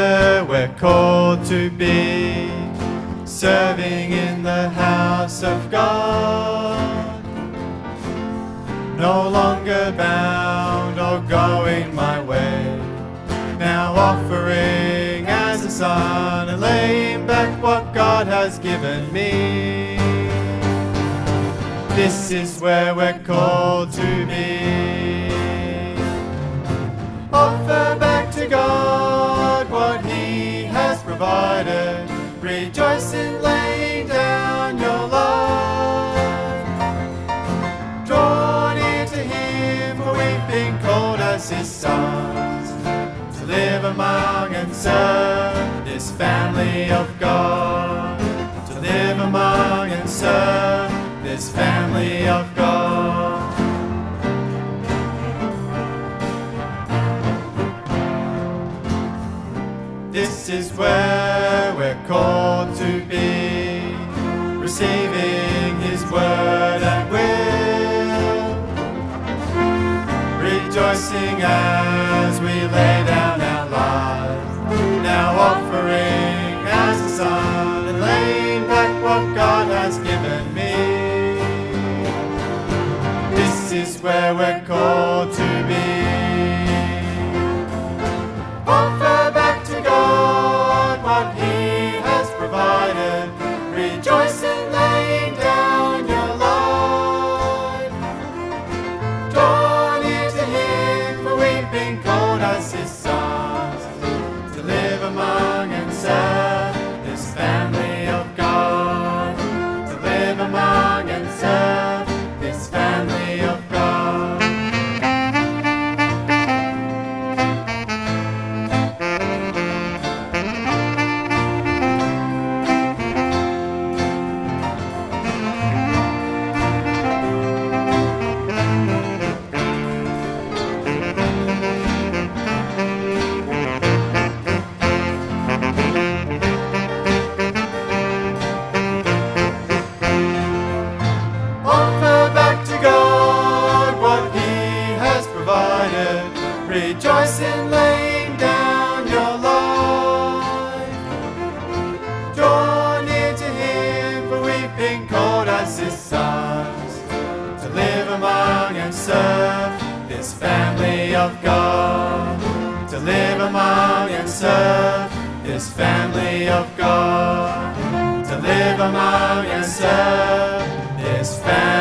where we're called to be, serving in the house of God. No longer bound or going my way, now offering as a son and laying back what God has given me. This is where we're called to be. Offer back to God what He has provided. Rejoice in laying down your life. Draw near to Him, for we've been called as His sons, to live among and serve this family of God. To live among and serve this family of God. This is where we're called to be, receiving His word and will, rejoicing as we lay down our lives, now offering as a son and laying back what God has given me. This is where we're called to be. Offer back to God what He has provided. Rejoice in laying down your life. Draw near to Him, for we've been called as His sons, to live among and serve this family of God. To live among and serve this family of God. Rejoice in laying down your life. Draw near to Him, for we've been called as His sons, to live among and serve this family of God. To live among and serve this family of God. To live among and serve this family.